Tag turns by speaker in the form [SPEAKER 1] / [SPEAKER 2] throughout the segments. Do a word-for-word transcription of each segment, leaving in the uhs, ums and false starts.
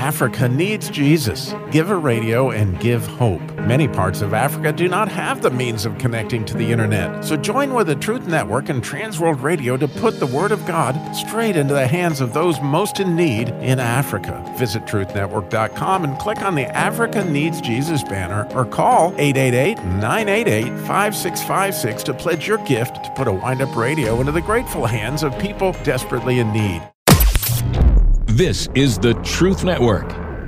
[SPEAKER 1] Africa needs Jesus. Give a radio and give hope. Many parts of Africa do not have the means of connecting to the internet. So join with the Truth Network and Transworld Radio to put the Word of God straight into the hands of those most in need in Africa. Visit truth network dot com and click on the Africa Needs Jesus banner or call eight eight eight, nine eight eight, five six five six to pledge your gift to put a wind-up radio into the grateful hands of people desperately in need.
[SPEAKER 2] This is the Truth Network.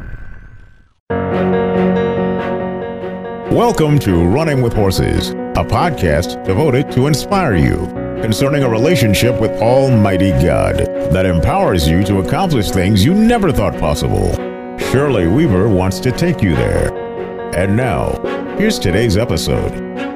[SPEAKER 3] Welcome to Running with Horses, a podcast devoted to inspire you concerning a relationship with Almighty God that empowers you to accomplish things you never thought possible. Shirley Weaver wants to take you there. And now, here's today's episode.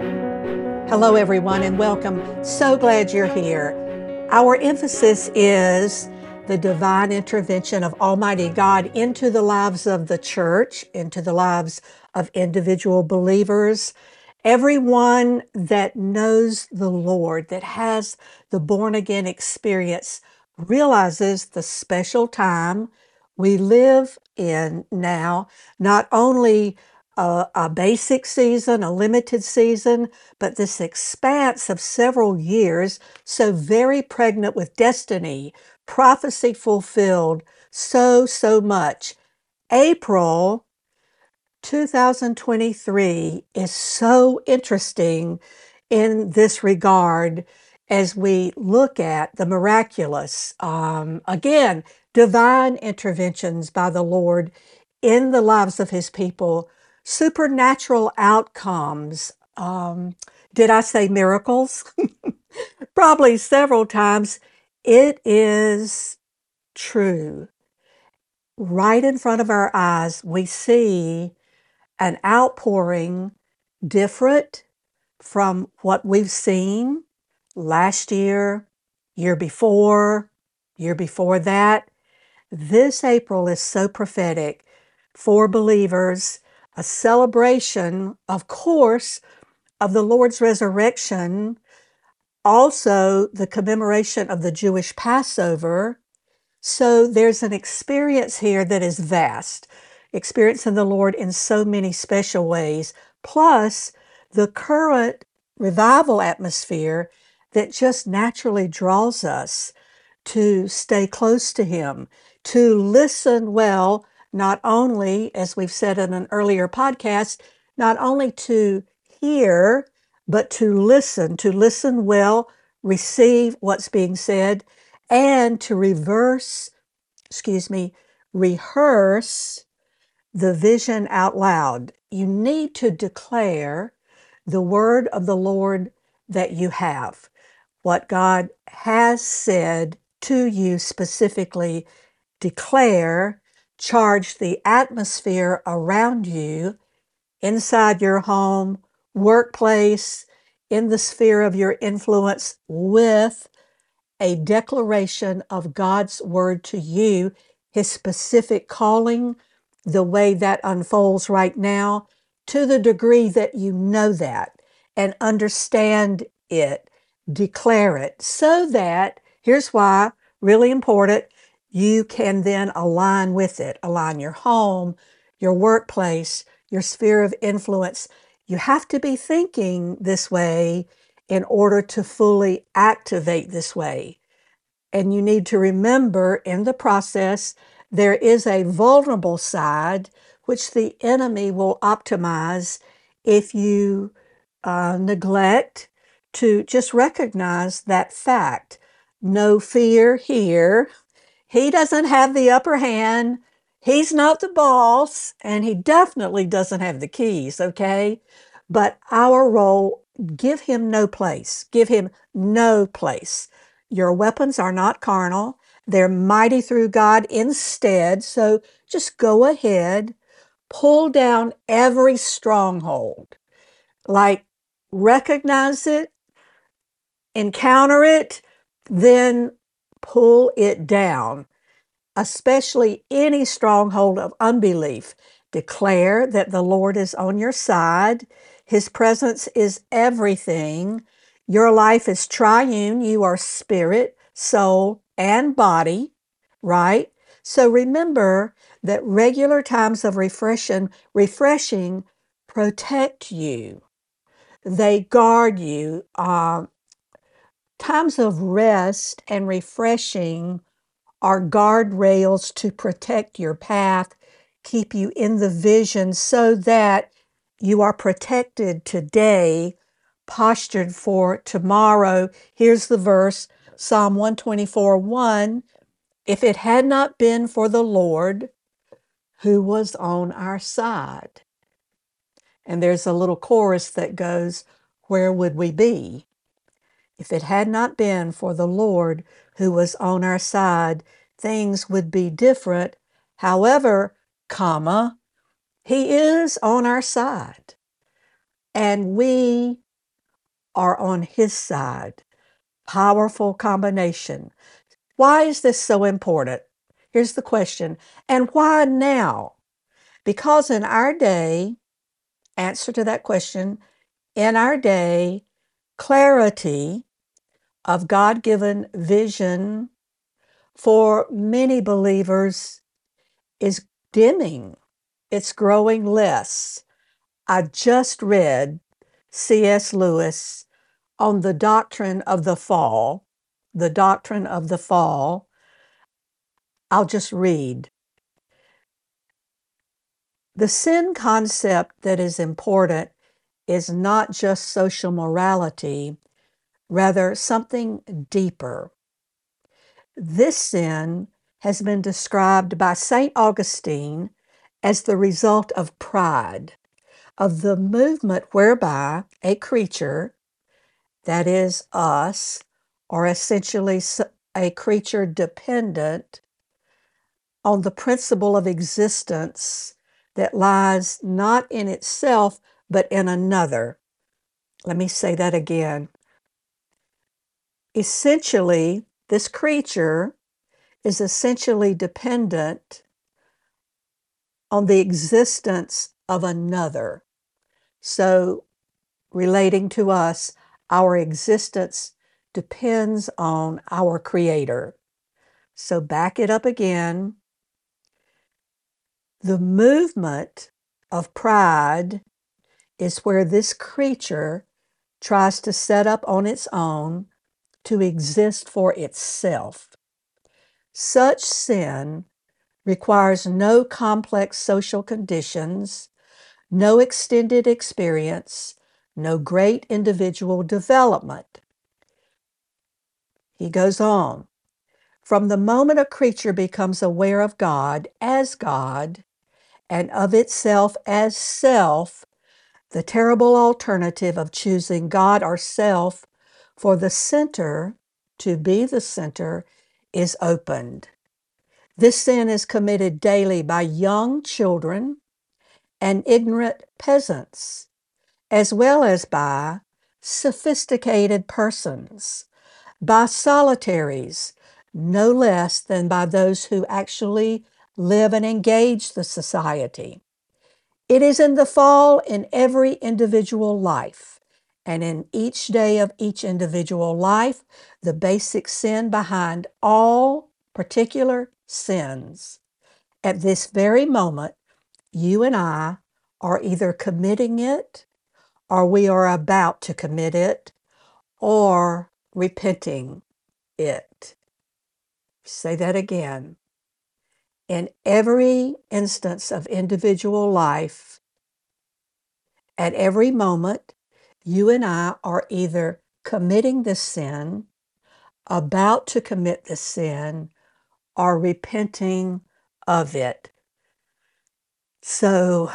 [SPEAKER 4] Hello, everyone, and welcome. So glad you're here. Our emphasis is the divine intervention of Almighty God into the lives of the church, into the lives of individual believers, everyone that knows the Lord, that has the born-again experience, realizes the special time we live in now, not only a, a basic season, a limited season, but this expanse of several years, so very pregnant with destiny, prophecy fulfilled, so, so much. April two thousand twenty-three is so interesting in this regard as we look at the miraculous, um, again, divine interventions by the Lord in the lives of his people, supernatural outcomes. Um, did I say miracles? Probably several times. It is true. Right in front of our eyes, we see an outpouring different from what we've seen last year, year before, year before that. This April is so prophetic for believers, a celebration, of course, of the Lord's resurrection, also the commemoration of the Jewish Passover. So there's an experience here that is vast, experiencing the Lord in so many special ways, plus the current revival atmosphere that just naturally draws us to stay close to him, to listen well, not only, as we've said in an earlier podcast, not only to hear, but to listen, to listen well, receive what's being said, and to reverse, excuse me, rehearse the vision out loud. You need to declare the word of the Lord that you have, what God has said to you specifically. Declare, charge the atmosphere around you, inside your home, workplace, in the sphere of your influence, with a declaration of God's word to you, his specific calling, the way that unfolds right now, to the degree that you know that and understand it, declare it, so that, here's why, really important, you can then align with it, align your home, your workplace, your sphere of influence. You have to be thinking this way in order to fully activate this way. And you need to remember in the process, there is a vulnerable side which the enemy will optimize if you uh, neglect to just recognize that fact. No fear here. He doesn't have the upper hand. He's not the boss, and he definitely doesn't have the keys, okay? But our role, give him no place. Give him no place. Your weapons are not carnal. They're mighty through God instead. So just go ahead, pull down every stronghold. Like, recognize it, encounter it, then pull it down. Especially any stronghold of unbelief. Declare that the Lord is on your side. His presence is everything. Your life is triune. You are spirit, soul, and body, right? So remember that regular times of refreshing, refreshing protect you. They guard you. Uh, times of rest and refreshing are guardrails to protect your path, keep you in the vision so that you are protected today, postured for tomorrow. Here's the verse, Psalm one twenty-four, one. If it had not been for the Lord who was on our side. And there's a little chorus that goes, where would we be? If it had not been for the Lord who was on our side, things would be different. However, comma, he is on our side, and we are on his side. Powerful combination. Why is this so important? Here's the question. And why now? Because in our day, answer to that question, in our day, clarity of God-given vision for many believers is dimming. It's growing less. I just read C S Lewis on the doctrine of the fall, the doctrine of the fall. I'll just read. The sin concept that is important is not just social morality, rather something deeper. This sin has been described by Saint Augustine as the result of pride, of the movement whereby a creature, that is us, or essentially a creature dependent on the principle of existence that lies not in itself, but in another. Let me say that again. Essentially, this creature is essentially dependent on the existence of another. So, relating to us, our existence depends on our Creator. So, back it up again. The movement of pride is where this creature tries to set up on its own to exist for itself. Such sin requires no complex social conditions, no extended experience, no great individual development. He goes on, from the moment a creature becomes aware of God as God and of itself as self, the terrible alternative of choosing God or self for the center, to be the center, is opened. This sin is committed daily by young children and ignorant peasants, as well as by sophisticated persons, by solitaries, no less than by those who actually live and engage the society. It is in the fall in every individual life, and in each day of each individual life, the basic sin behind all particular sins. At this very moment, you and I are either committing it, or we are about to commit it, or repenting it. Say that again. In every instance of individual life, at every moment, you and I are either committing the sin, about to commit the sin, or repenting of it. So,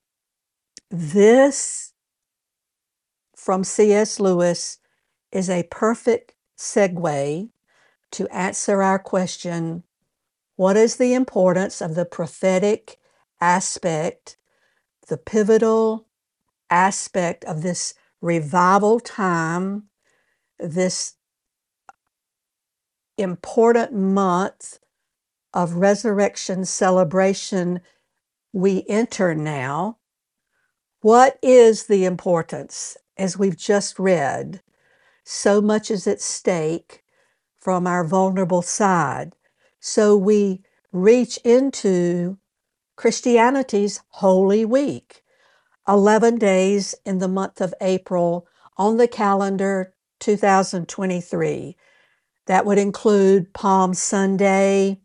[SPEAKER 4] this from C S Lewis is a perfect segue to answer our question, what is the importance of the prophetic aspect, the pivotal aspect of this revival time, this important month of resurrection celebration we enter now? What is the importance? As we've just read, so much is at stake from our vulnerable side. So we reach into Christianity's Holy Week, eleven days in the month of April on the calendar two thousand twenty-three. That would include Palm Sunday,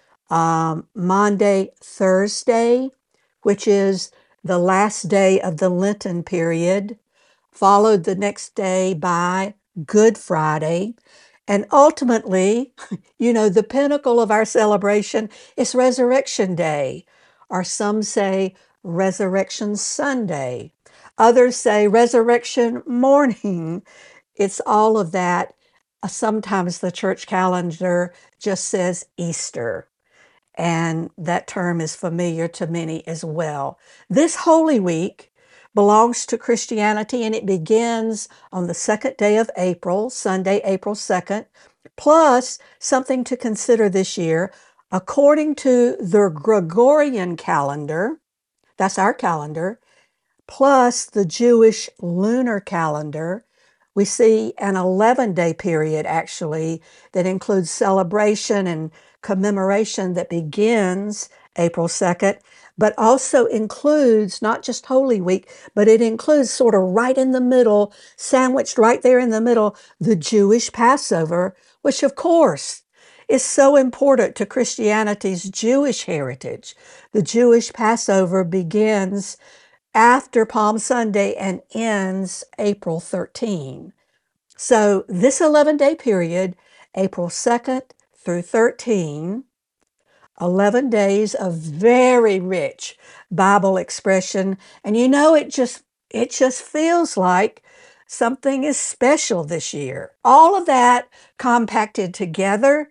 [SPEAKER 4] um, Maundy Thursday, which is the last day of the Lenten period, followed the next day by Good Friday. And ultimately, you know, the pinnacle of our celebration is Resurrection Day, or some say Resurrection Sunday. Others say Resurrection Morning. It's all of that. Uh, Sometimes the church calendar just says Easter, and that term is familiar to many as well. This Holy Week belongs to Christianity, and it begins on the second day of April, Sunday, April second, plus something to consider this year. According to the Gregorian calendar, that's our calendar, plus the Jewish lunar calendar, we see an eleven-day period actually that includes celebration and commemoration that begins April second, but also includes not just Holy Week, but it includes sort of right in the middle, sandwiched right there in the middle, the Jewish Passover, which of course is so important to Christianity's Jewish heritage. The Jewish Passover begins after Palm Sunday and ends April thirteenth. So this eleven-day period, April second through thirteenth, eleven days of very rich Bible expression. And you know, it just it just feels like something is special this year. All of that compacted together.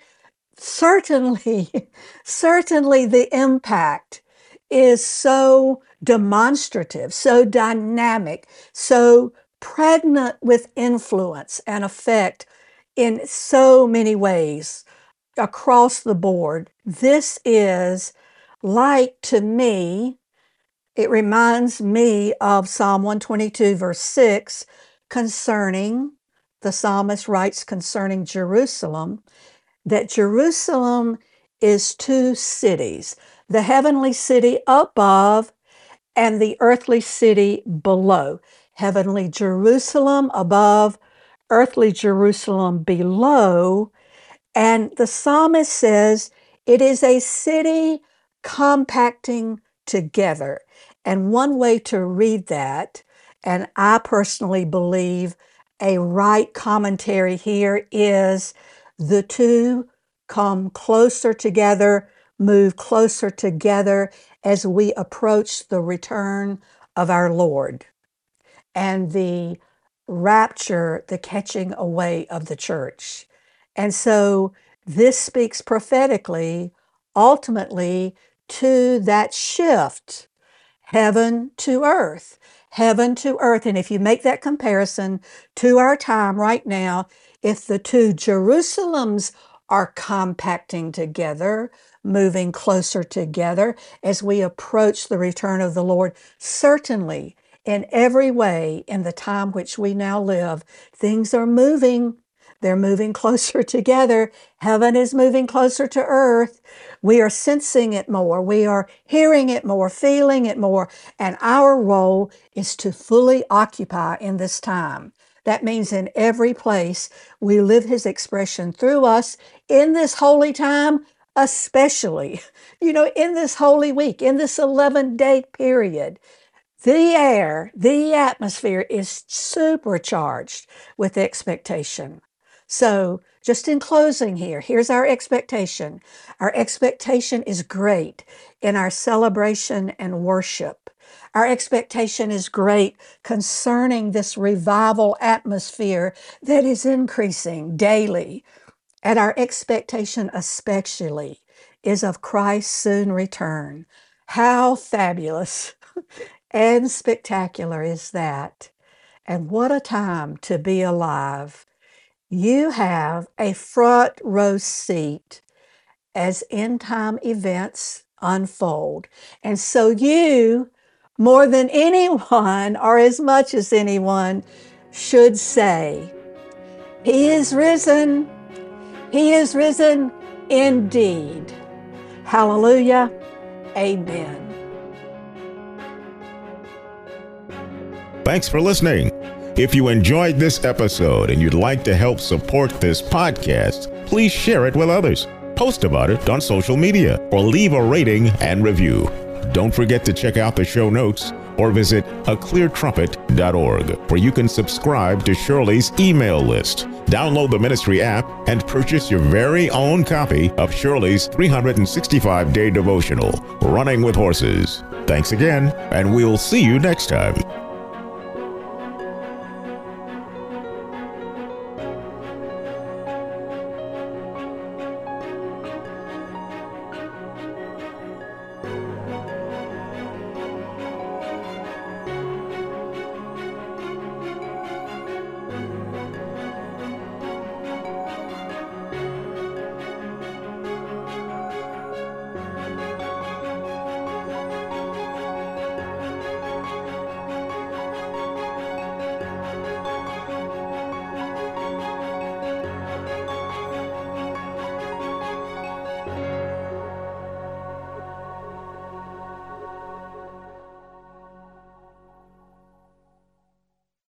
[SPEAKER 4] Certainly, certainly the impact is so demonstrative, so dynamic, so pregnant with influence and effect in so many ways across the board. This is like, to me, it reminds me of Psalm one twenty-two, verse six, concerning, the psalmist writes concerning Jerusalem, that Jerusalem is two cities, the heavenly city above and the earthly city below. Heavenly Jerusalem above, earthly Jerusalem below. And the psalmist says it is a city compacting together. And one way to read that, and I personally believe a right commentary here, is the two come closer together, move closer together as we approach the return of our Lord and the rapture, the catching away of the church. And so this speaks prophetically, ultimately, to that shift, heaven to earth, heaven to earth. And if you make that comparison to our time right now, if the two Jerusalems are compacting together, moving closer together as we approach the return of the Lord, certainly in every way, in the time which we now live, things are moving. They're moving closer together. Heaven is moving closer to earth. We are sensing it more. We are hearing it more, feeling it more. And our role is to fully occupy in this time. That means in every place we live His expression through us in this holy time, especially, you know, in this holy week, in this eleven-day period. The air, the atmosphere is supercharged with expectation. So just in closing here, here's our expectation. Our expectation is great in our celebration and worship. Our expectation is great concerning this revival atmosphere that is increasing daily. And our expectation especially is of Christ's soon return. How fabulous and spectacular is that? And what a time to be alive. You have a front row seat as end time events unfold. And so you, more than anyone or as much as anyone, should say, He is risen. He is risen indeed. Hallelujah. Amen.
[SPEAKER 3] Thanks for listening. If you enjoyed this episode and you'd like to help support this podcast, please share it with others. Post about it on social media or leave a rating and review. Don't forget to check out the show notes or visit a clear trumpet dot org, where you can subscribe to Shirley's email list, download the ministry app, and purchase your very own copy of Shirley's three hundred sixty-five day devotional, Running with Horses. Thanks again, and we'll see you next time.